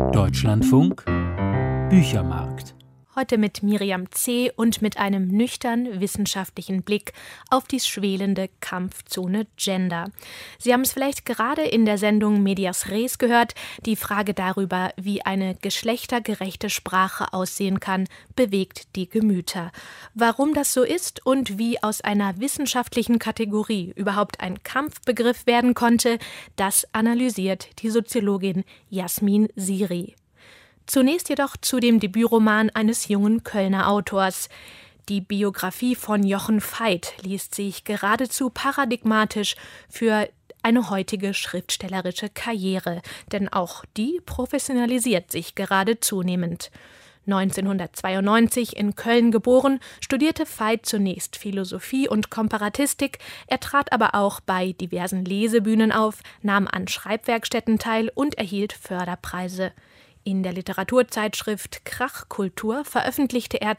Deutschlandfunk Büchermarkt. Heute mit Miriam C. und mit einem nüchtern wissenschaftlichen Blick auf die schwelende Kampfzone Gender. Sie haben es vielleicht gerade in der Sendung Medias Res gehört. Die Frage darüber, wie eine geschlechtergerechte Sprache aussehen kann, bewegt die Gemüter. Warum das so ist und wie aus einer wissenschaftlichen Kategorie überhaupt ein Kampfbegriff werden konnte, das analysiert die Soziologin Jasmin Siri. Zunächst jedoch zu dem Debütroman eines jungen Kölner Autors. Die Biografie von Jochen Veit liest sich geradezu paradigmatisch für eine heutige schriftstellerische Karriere, denn auch die professionalisiert sich gerade zunehmend. 1992 in Köln geboren, studierte Veit zunächst Philosophie und Komparatistik, er trat aber auch bei diversen Lesebühnen auf, nahm an Schreibwerkstätten teil und erhielt Förderpreise. In der Literaturzeitschrift Krachkultur veröffentlichte er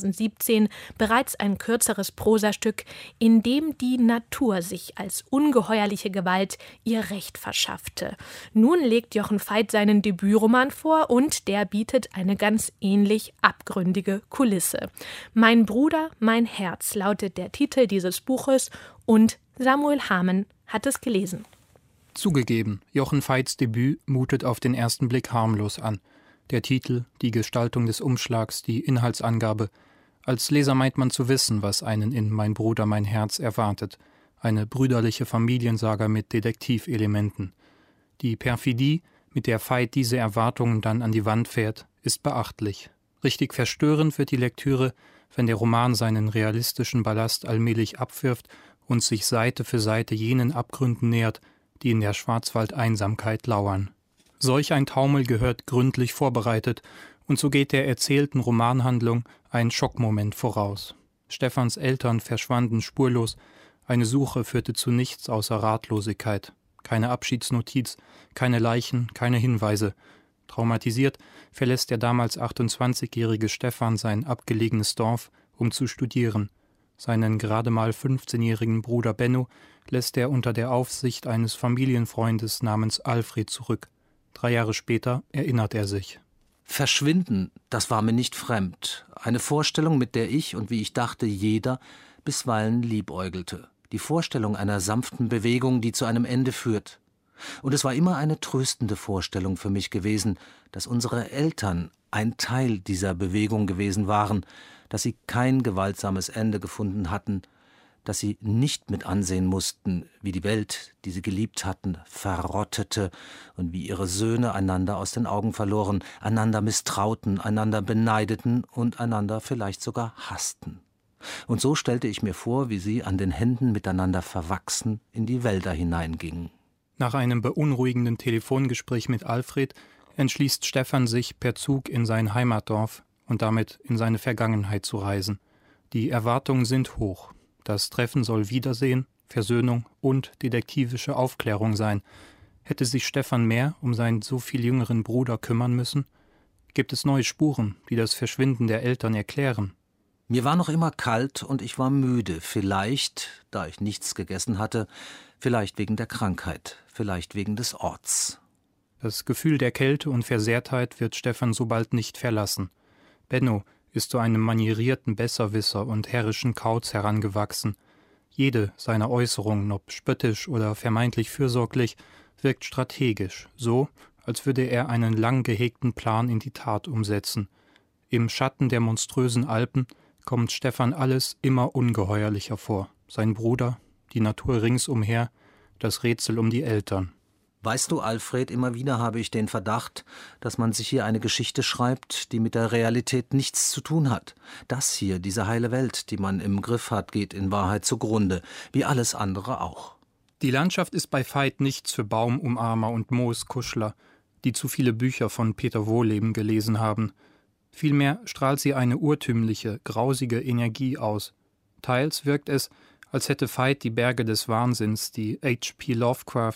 2017 bereits ein kürzeres Prosastück, in dem die Natur sich als ungeheuerliche Gewalt ihr Recht verschaffte. Nun legt Jochen Veit seinen Debütroman vor und der bietet eine ganz ähnlich abgründige Kulisse. Mein Bruder, mein Herz lautet der Titel dieses Buches und Samuel Hamann hat es gelesen. Zugegeben, Jochen Veits Debüt mutet auf den ersten Blick harmlos an. Der Titel, die Gestaltung des Umschlags, die Inhaltsangabe. Als Leser meint man zu wissen, was einen in Mein Bruder, mein Herz erwartet. Eine brüderliche Familiensaga mit Detektivelementen. Die Perfidie, mit der Veit diese Erwartungen dann an die Wand fährt, ist beachtlich. Richtig verstörend wird die Lektüre, wenn der Roman seinen realistischen Ballast allmählich abwirft und sich Seite für Seite jenen Abgründen nähert, die in der Schwarzwaldeinsamkeit lauern. Solch ein Taumel gehört gründlich vorbereitet, und so geht der erzählten Romanhandlung ein Schockmoment voraus. Stefans Eltern verschwanden spurlos, eine Suche führte zu nichts außer Ratlosigkeit. Keine Abschiedsnotiz, keine Leichen, keine Hinweise. Traumatisiert verlässt der damals 28-jährige Stefan sein abgelegenes Dorf, um zu studieren. Seinen gerade mal 15-jährigen Bruder Benno lässt er unter der Aufsicht eines Familienfreundes namens Alfred zurück. 3 Jahre später erinnert er sich. Verschwinden, das war mir nicht fremd. Eine Vorstellung, mit der ich und wie ich dachte, jeder bisweilen liebäugelte. Die Vorstellung einer sanften Bewegung, die zu einem Ende führt. Und es war immer eine tröstende Vorstellung für mich gewesen, dass unsere Eltern ein Teil dieser Bewegung gewesen waren, dass sie kein gewaltsames Ende gefunden hatten, dass sie nicht mit ansehen mussten, wie die Welt, die sie geliebt hatten, verrottete und wie ihre Söhne einander aus den Augen verloren, einander misstrauten, einander beneideten und einander vielleicht sogar hassten. Und so stellte ich mir vor, wie sie an den Händen miteinander verwachsen in die Wälder hineingingen. Nach einem beunruhigenden Telefongespräch mit Alfred entschließt Stefan sich, per Zug in sein Heimatdorf und damit in seine Vergangenheit zu reisen. Die Erwartungen sind hoch. Das Treffen soll Wiedersehen, Versöhnung und detektivische Aufklärung sein. Hätte sich Stefan mehr um seinen so viel jüngeren Bruder kümmern müssen? Gibt es neue Spuren, die das Verschwinden der Eltern erklären? Mir war noch immer kalt und ich war müde, vielleicht, da ich nichts gegessen hatte, vielleicht wegen der Krankheit, vielleicht wegen des Orts. Das Gefühl der Kälte und Versehrtheit wird Stefan so bald nicht verlassen. Benno ist zu einem manierierten Besserwisser und herrischen Kauz herangewachsen. Jede seiner Äußerungen, ob spöttisch oder vermeintlich fürsorglich, wirkt strategisch, so, als würde er einen lang gehegten Plan in die Tat umsetzen. Im Schatten der monströsen Alpen kommt Stefan alles immer ungeheuerlicher vor. Sein Bruder, die Natur ringsumher, das Rätsel um die Eltern. Weißt du, Alfred, immer wieder habe ich den Verdacht, dass man sich hier eine Geschichte schreibt, die mit der Realität nichts zu tun hat. Das hier, diese heile Welt, die man im Griff hat, geht in Wahrheit zugrunde, wie alles andere auch. Die Landschaft ist bei Veit nichts für Baumumarmer und Mooskuschler, die zu viele Bücher von Peter Wohlleben gelesen haben. Vielmehr strahlt sie eine urtümliche, grausige Energie aus. Teils wirkt es, als hätte Veit die Berge des Wahnsinns, die H.P. Lovecraft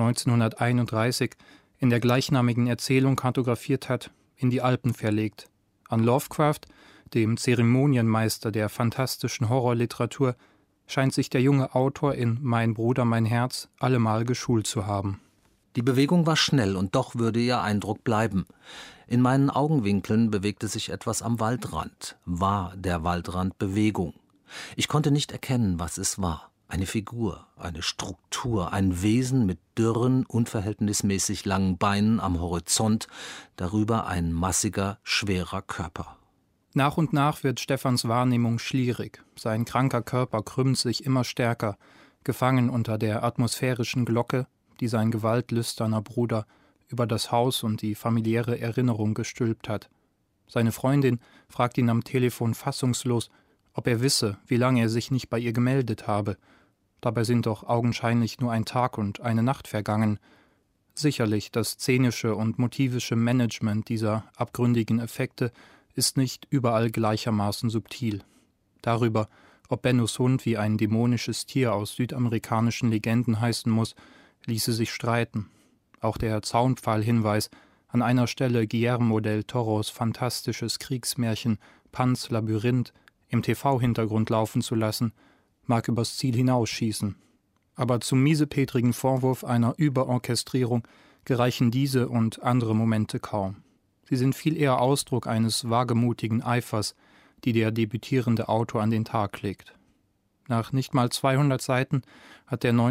1931 in der gleichnamigen Erzählung kartografiert hat, in die Alpen verlegt. An Lovecraft, dem Zeremonienmeister der fantastischen Horrorliteratur, scheint sich der junge Autor in Mein Bruder, mein Herz allemal geschult zu haben. Die Bewegung war schnell, und doch würde ihr Eindruck bleiben. In meinen Augenwinkeln bewegte sich etwas am Waldrand, war der Waldrand Bewegung. Ich konnte nicht erkennen, was es war. Eine Figur, eine Struktur, ein Wesen mit dürren, unverhältnismäßig langen Beinen am Horizont, darüber ein massiger, schwerer Körper. Nach und nach wird Stephans Wahrnehmung schlierig. Sein kranker Körper krümmt sich immer stärker, gefangen unter der atmosphärischen Glocke, die sein gewaltlüsterner Bruder über das Haus und die familiäre Erinnerung gestülpt hat. Seine Freundin fragt ihn am Telefon fassungslos, ob er wisse, wie lange er sich nicht bei ihr gemeldet habe. Dabei sind doch augenscheinlich nur ein Tag und eine Nacht vergangen. Sicherlich, das szenische und motivische Management dieser abgründigen Effekte ist nicht überall gleichermaßen subtil. Darüber, ob Bennos Hund wie ein dämonisches Tier aus südamerikanischen Legenden heißen muss, ließe sich streiten. Auch der Zaunpfahl-Hinweis, an einer Stelle Guillermo del Toros fantastisches Kriegsmärchen Pans Labyrinth im TV-Hintergrund laufen zu lassen, mag übers Ziel hinausschießen. Aber zum miesepetrigen Vorwurf einer Überorchestrierung gereichen diese und andere Momente kaum. Sie sind viel eher Ausdruck eines wagemutigen Eifers, die der debütierende Autor an den Tag legt. Nach nicht mal 200 Seiten hat der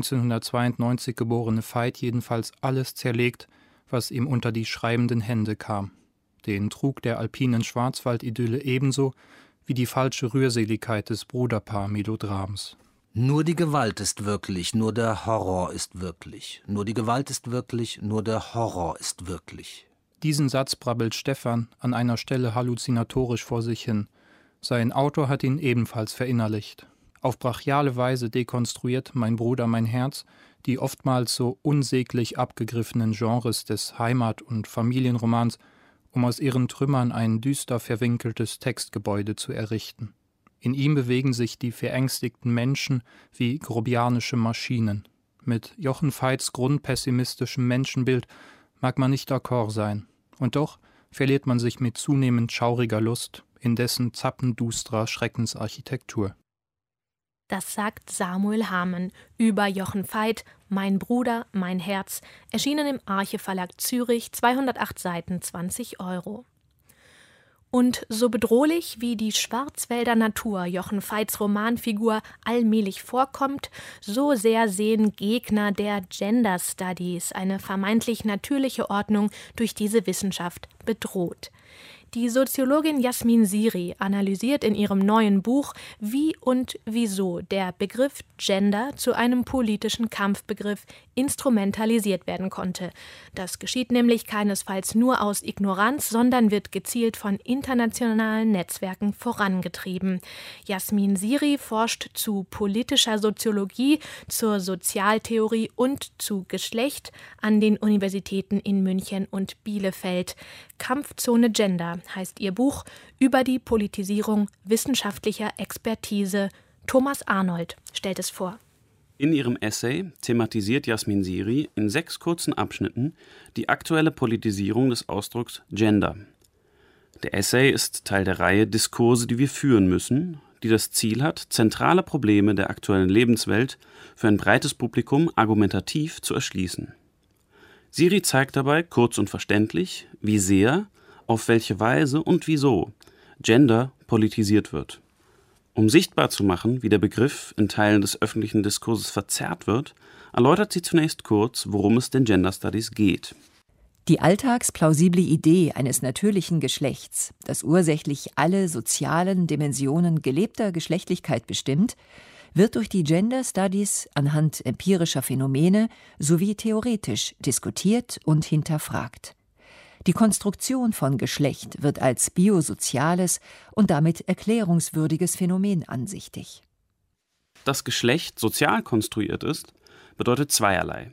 1992 geborene Veit jedenfalls alles zerlegt, was ihm unter die schreibenden Hände kam. Den Trug der alpinen Schwarzwaldidylle ebenso wie die falsche Rührseligkeit des Bruderpaar-Melodrams. Nur die Gewalt ist wirklich, nur der Horror ist wirklich. Nur die Gewalt ist wirklich, nur der Horror ist wirklich. Diesen Satz brabbelt Stephan an einer Stelle halluzinatorisch vor sich hin. Sein Autor hat ihn ebenfalls verinnerlicht. Auf brachiale Weise dekonstruiert Mein Bruder, mein Herz die oftmals so unsäglich abgegriffenen Genres des Heimat- und Familienromans, um aus ihren Trümmern ein düster verwinkeltes Textgebäude zu errichten. In ihm bewegen sich die verängstigten Menschen wie grobianische Maschinen. Mit Jochen Veits grundpessimistischem Menschenbild mag man nicht d'accord sein. Und doch verliert man sich mit zunehmend schauriger Lust in dessen zappendustrer Schreckensarchitektur. Das sagt Samuel Hamann über Jochen Veit, Mein Bruder, mein Herz, erschienen im Arche Verlag Zürich, 208 Seiten, 20 €. Und so bedrohlich wie die Schwarzwälder Natur Jochen Veits Romanfigur allmählich vorkommt, so sehr sehen Gegner der Gender Studies eine vermeintlich natürliche Ordnung durch diese Wissenschaft bedroht. Die Soziologin Jasmin Siri analysiert in ihrem neuen Buch, wie und wieso der Begriff Gender zu einem politischen Kampfbegriff instrumentalisiert werden konnte. Das geschieht nämlich keinesfalls nur aus Ignoranz, sondern wird gezielt von internationalen Netzwerken vorangetrieben. Jasmin Siri forscht zu politischer Soziologie, zur Sozialtheorie und zu Geschlecht an den Universitäten in München und Bielefeld. Kampfzone Gender heißt ihr Buch über die Politisierung wissenschaftlicher Expertise. Thomas Arnold stellt es vor. In ihrem Essay thematisiert Jasmin Siri in 6 kurzen Abschnitten die aktuelle Politisierung des Ausdrucks Gender. Der Essay ist Teil der Reihe Diskurse, die wir führen müssen, die das Ziel hat, zentrale Probleme der aktuellen Lebenswelt für ein breites Publikum argumentativ zu erschließen. Siri zeigt dabei kurz und verständlich, wie sehr, auf welche Weise und wieso Gender politisiert wird. Um sichtbar zu machen, wie der Begriff in Teilen des öffentlichen Diskurses verzerrt wird, erläutert sie zunächst kurz, worum es den Gender Studies geht. Die alltagsplausible Idee eines natürlichen Geschlechts, das ursächlich alle sozialen Dimensionen gelebter Geschlechtlichkeit bestimmt, wird durch die Gender Studies anhand empirischer Phänomene sowie theoretisch diskutiert und hinterfragt. Die Konstruktion von Geschlecht wird als biosoziales und damit erklärungswürdiges Phänomen ansichtig. Dass Geschlecht sozial konstruiert ist, bedeutet zweierlei.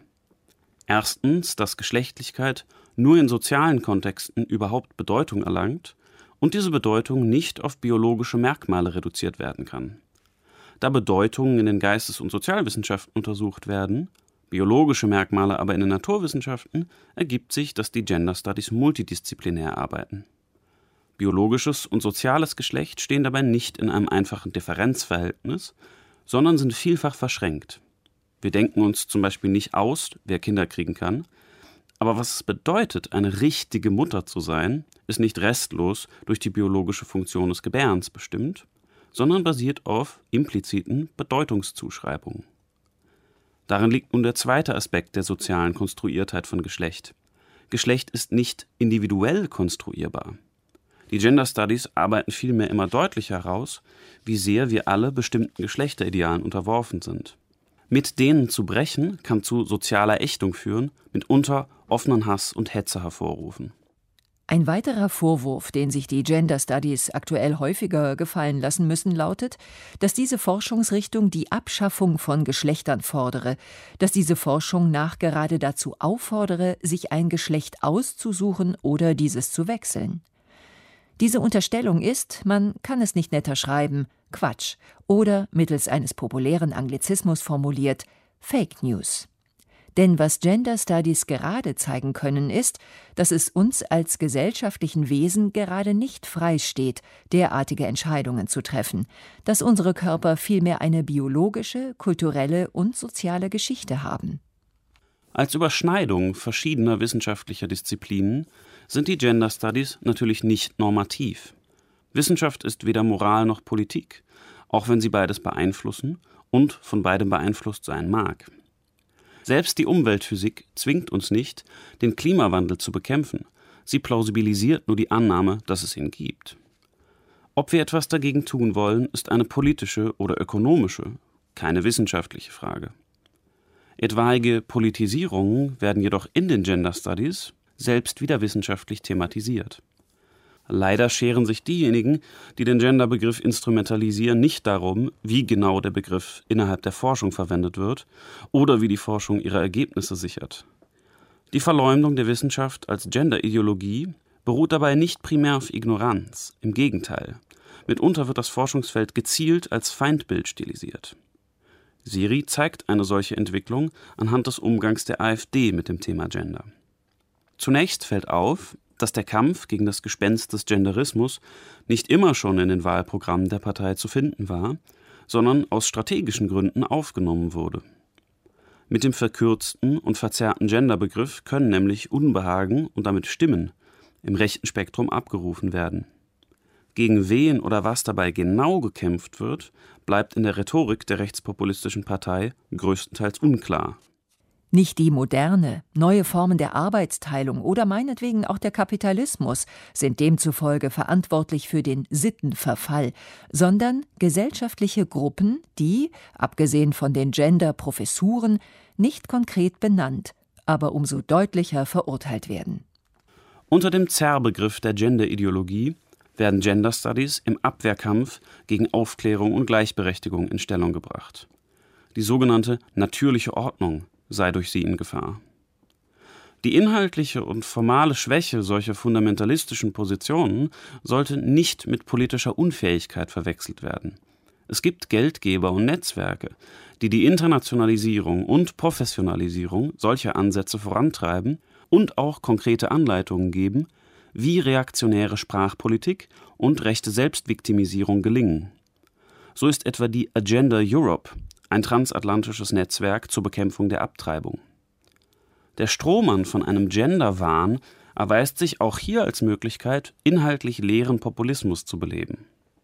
Erstens, dass Geschlechtlichkeit nur in sozialen Kontexten überhaupt Bedeutung erlangt und diese Bedeutung nicht auf biologische Merkmale reduziert werden kann. Da Bedeutungen in den Geistes- und Sozialwissenschaften untersucht werden, biologische Merkmale aber in den Naturwissenschaften, ergibt sich, dass die Gender Studies multidisziplinär arbeiten. Biologisches und soziales Geschlecht stehen dabei nicht in einem einfachen Differenzverhältnis, sondern sind vielfach verschränkt. Wir denken uns zum Beispiel nicht aus, wer Kinder kriegen kann, Aber was es bedeutet, eine richtige Mutter zu sein, ist nicht restlos durch die biologische Funktion des Gebärens bestimmt, sondern basiert auf impliziten Bedeutungszuschreibungen. Darin liegt nun der zweite Aspekt der sozialen Konstruiertheit von Geschlecht. Geschlecht ist nicht individuell konstruierbar. Die Gender Studies arbeiten vielmehr immer deutlicher heraus, wie sehr wir alle bestimmten Geschlechteridealen unterworfen sind. Mit denen zu brechen, kann zu sozialer Ächtung führen, mitunter offenen Hass und Hetze hervorrufen. Ein weiterer Vorwurf, den sich die Gender Studies aktuell häufiger gefallen lassen müssen, lautet, dass diese Forschungsrichtung die Abschaffung von Geschlechtern fordere, dass diese Forschung nachgerade dazu auffordere, sich ein Geschlecht auszusuchen oder dieses zu wechseln. Diese Unterstellung ist, man kann es nicht netter schreiben, Quatsch oder mittels eines populären Anglizismus formuliert, Fake News. Denn was Gender Studies gerade zeigen können, ist, dass es uns als gesellschaftlichen Wesen gerade nicht freisteht, derartige Entscheidungen zu treffen, dass unsere Körper vielmehr eine biologische, kulturelle und soziale Geschichte haben. Als Überschneidung verschiedener wissenschaftlicher Disziplinen sind die Gender Studies natürlich nicht normativ. Wissenschaft ist weder Moral noch Politik, auch wenn sie beides beeinflussen und von beidem beeinflusst sein mag. Selbst die Umweltphysik zwingt uns nicht, den Klimawandel zu bekämpfen. Sie plausibilisiert nur die Annahme, dass es ihn gibt. Ob wir etwas dagegen tun wollen, ist eine politische oder ökonomische, keine wissenschaftliche Frage. Etwaige Politisierungen werden jedoch in den Gender Studies selbst wieder wissenschaftlich thematisiert. Leider scheren sich diejenigen, die den Genderbegriff instrumentalisieren, nicht darum, wie genau der Begriff innerhalb der Forschung verwendet wird oder wie die Forschung ihre Ergebnisse sichert. Die Verleumdung der Wissenschaft als Genderideologie beruht dabei nicht primär auf Ignoranz, im Gegenteil. Mitunter wird das Forschungsfeld gezielt als Feindbild stilisiert. SIRI zeigt eine solche Entwicklung anhand des Umgangs der AfD mit dem Thema Gender. Zunächst fällt auf, dass der Kampf gegen das Gespenst des Genderismus nicht immer schon in den Wahlprogrammen der Partei zu finden war, sondern aus strategischen Gründen aufgenommen wurde. Mit dem verkürzten und verzerrten Genderbegriff können nämlich Unbehagen und damit Stimmen im rechten Spektrum abgerufen werden. Gegen wen oder was dabei genau gekämpft wird, bleibt in der Rhetorik der rechtspopulistischen Partei größtenteils unklar. Nicht die moderne, neue Formen der Arbeitsteilung oder meinetwegen auch der Kapitalismus sind demzufolge verantwortlich für den Sittenverfall, sondern gesellschaftliche Gruppen, die, abgesehen von den Gender-Professuren, nicht konkret benannt, aber umso deutlicher verurteilt werden. Unter dem Zerrbegriff der Genderideologie werden Gender Studies im Abwehrkampf gegen Aufklärung und Gleichberechtigung in Stellung gebracht. Die sogenannte natürliche Ordnung sei durch sie in Gefahr. Die inhaltliche und formale Schwäche solcher fundamentalistischen Positionen sollte nicht mit politischer Unfähigkeit verwechselt werden. Es gibt Geldgeber und Netzwerke, die die Internationalisierung und Professionalisierung solcher Ansätze vorantreiben und auch konkrete Anleitungen geben, wie reaktionäre Sprachpolitik und rechte Selbstviktimisierung gelingen. So ist etwa die Agenda Europe ein transatlantisches Netzwerk zur Bekämpfung der Abtreibung. Der Strohmann von einem Genderwahn erweist sich auch hier als Möglichkeit, inhaltlich leeren Populismus zu beleben.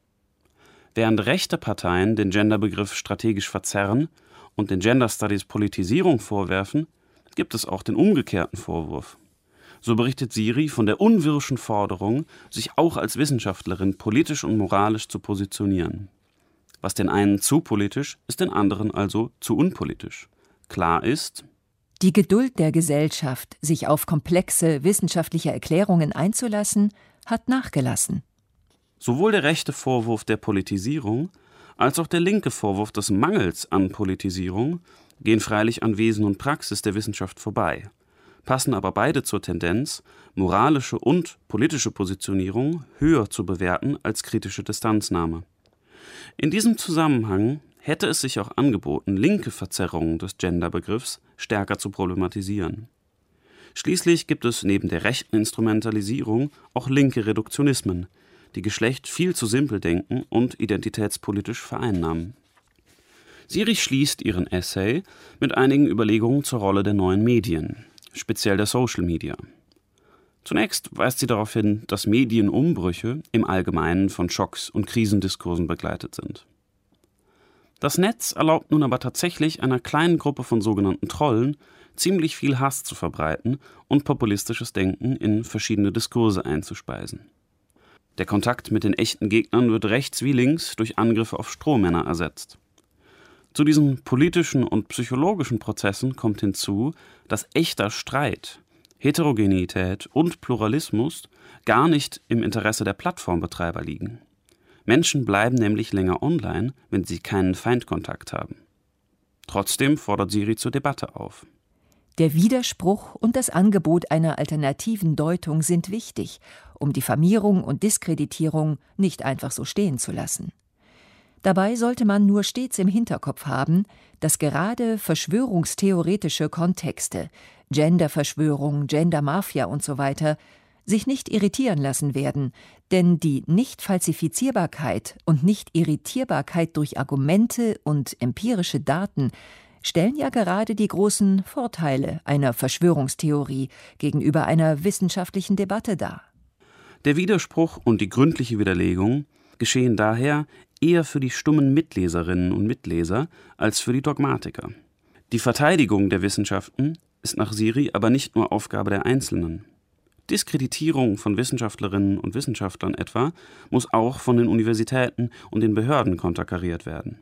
Während rechte Parteien den Genderbegriff strategisch verzerren und den Gender Studies Politisierung vorwerfen, gibt es auch den umgekehrten Vorwurf. So berichtet SIRI von der unwirschen Forderung, sich auch als Wissenschaftlerin politisch und moralisch zu positionieren. Was den einen zu politisch, ist den anderen also zu unpolitisch. Klar ist: Die Geduld der Gesellschaft, sich auf komplexe wissenschaftliche Erklärungen einzulassen, hat nachgelassen. Sowohl der rechte Vorwurf der Politisierung als auch der linke Vorwurf des Mangels an Politisierung gehen freilich an Wesen und Praxis der Wissenschaft vorbei, passen aber beide zur Tendenz, moralische und politische Positionierung höher zu bewerten als kritische Distanznahme. In diesem Zusammenhang hätte es sich auch angeboten, linke Verzerrungen des Genderbegriffs stärker zu problematisieren. Schließlich gibt es neben der rechten Instrumentalisierung auch linke Reduktionismen, die Geschlecht viel zu simpel denken und identitätspolitisch vereinnahmen. SIRI schließt ihren Essay mit einigen Überlegungen zur Rolle der neuen Medien. speziell der Social Media. Zunächst weist sie darauf hin, dass Medienumbrüche im Allgemeinen von Schocks und Krisendiskursen begleitet sind. Das Netz erlaubt nun aber tatsächlich einer kleinen Gruppe von sogenannten Trollen, ziemlich viel Hass zu verbreiten und populistisches Denken in verschiedene Diskurse einzuspeisen. Der Kontakt mit den echten Gegnern wird rechts wie links durch Angriffe auf Strohmänner ersetzt. Zu diesen politischen und psychologischen Prozessen kommt hinzu, dass echter Streit, Heterogenität und Pluralismus gar nicht im Interesse der Plattformbetreiber liegen. Menschen bleiben nämlich länger online, wenn sie keinen Feindkontakt haben. Trotzdem fordert Siri zur Debatte auf. Der Widerspruch und das Angebot einer alternativen Deutung sind wichtig, um Diffamierung und Diskreditierung nicht einfach so stehen zu lassen. Dabei sollte man nur stets im Hinterkopf haben, dass gerade verschwörungstheoretische Kontexte, Genderverschwörung, Gendermafia usw. sich nicht irritieren lassen werden, denn die Nicht-Falsifizierbarkeit und Nicht-Irritierbarkeit durch Argumente und empirische Daten stellen ja gerade die großen Vorteile einer Verschwörungstheorie gegenüber einer wissenschaftlichen Debatte dar. Der Widerspruch und die gründliche Widerlegung geschehen daher eher für die stummen Mitleserinnen und Mitleser als für die Dogmatiker. Die Verteidigung der Wissenschaften ist nach Siri aber nicht nur Aufgabe der Einzelnen. Diskreditierung von Wissenschaftlerinnen und Wissenschaftlern etwa muss auch von den Universitäten und den Behörden konterkariert werden.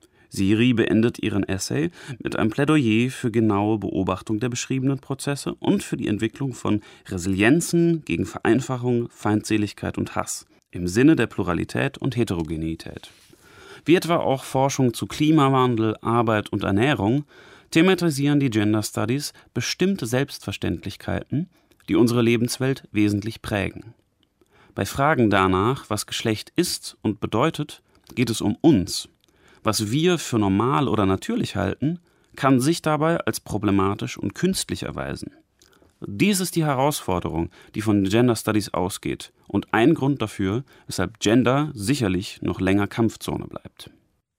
Siri beendet ihren Essay mit einem Plädoyer für genaue Beobachtung der beschriebenen Prozesse und für die Entwicklung von Resilienzen gegen Vereinfachung, Feindseligkeit und Hass im Sinne der Pluralität und Heterogenität. Wie etwa auch Forschung zu Klimawandel, Arbeit und Ernährung thematisieren die Gender Studies bestimmte Selbstverständlichkeiten, die unsere Lebenswelt wesentlich prägen. Bei Fragen danach, was Geschlecht ist und bedeutet, geht es um uns. Was wir für normal oder natürlich halten, kann sich dabei als problematisch und künstlich erweisen. Dies ist die Herausforderung, die von Gender Studies ausgeht und ein Grund dafür, weshalb Gender sicherlich noch länger Kampfzone bleibt.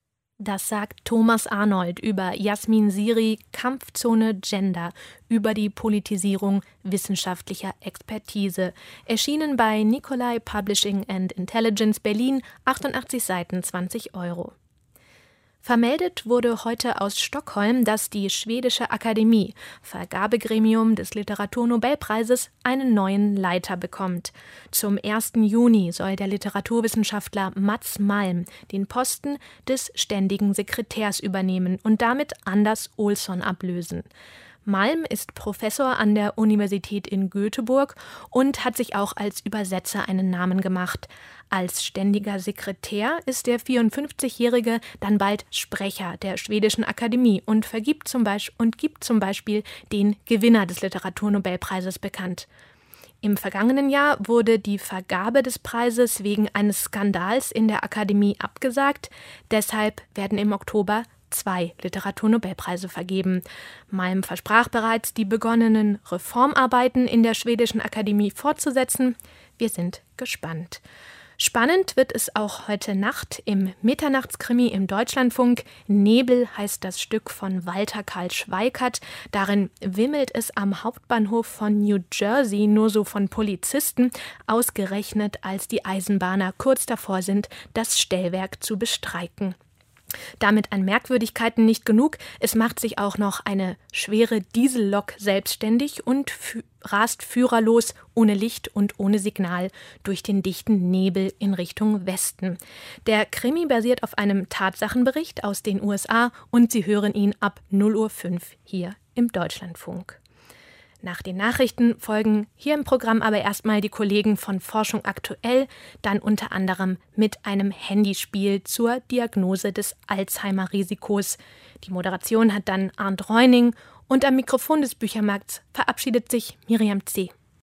Das sagt Thomas Arnold über Jasmin Siri, Kampfzone Gender, über die Politisierung wissenschaftlicher Expertise. Erschienen bei Nicolai Publishing and Intelligence Berlin, 88 Seiten, 20 €. Vermeldet wurde heute aus Stockholm, dass die Schwedische Akademie, Vergabegremium des Literaturnobelpreises, einen neuen Leiter bekommt. Zum 1. Juni soll der Literaturwissenschaftler Mats Malm den Posten des ständigen Sekretärs übernehmen und damit Anders Olsson ablösen. Malm ist Professor an der Universität in Göteborg und hat sich auch als Übersetzer einen Namen gemacht. Als ständiger Sekretär ist der 54-Jährige dann bald Sprecher der Schwedischen Akademie und gibt zum Beispiel den Gewinner des Literaturnobelpreises bekannt. Im vergangenen Jahr wurde die Vergabe des Preises wegen eines Skandals in der Akademie abgesagt. Deshalb werden im Oktober 2 Literaturnobelpreise vergeben. Malm versprach bereits, die begonnenen Reformarbeiten in der Schwedischen Akademie fortzusetzen. Wir sind gespannt. Spannend wird es auch heute Nacht im Mitternachtskrimi im Deutschlandfunk. Nebel heißt das Stück von Walter Karl Schweikert. Darin wimmelt es am Hauptbahnhof von New Jersey nur so von Polizisten, ausgerechnet als die Eisenbahner kurz davor sind, das Stellwerk zu bestreiken. Damit an Merkwürdigkeiten nicht genug, es macht sich auch noch eine schwere Diesellok selbstständig und rast führerlos, ohne Licht und ohne Signal, durch den dichten Nebel in Richtung Westen. Der Krimi basiert auf einem Tatsachenbericht aus den USA und Sie hören ihn ab 0:05 Uhr hier im Deutschlandfunk. Nach den Nachrichten folgen hier im Programm aber erstmal die Kollegen von Forschung aktuell, dann unter anderem mit einem Handyspiel zur Diagnose des Alzheimer-Risikos. Die Moderation hat dann Arndt Reuning und am Mikrofon des Büchermarkts verabschiedet sich Miriam C.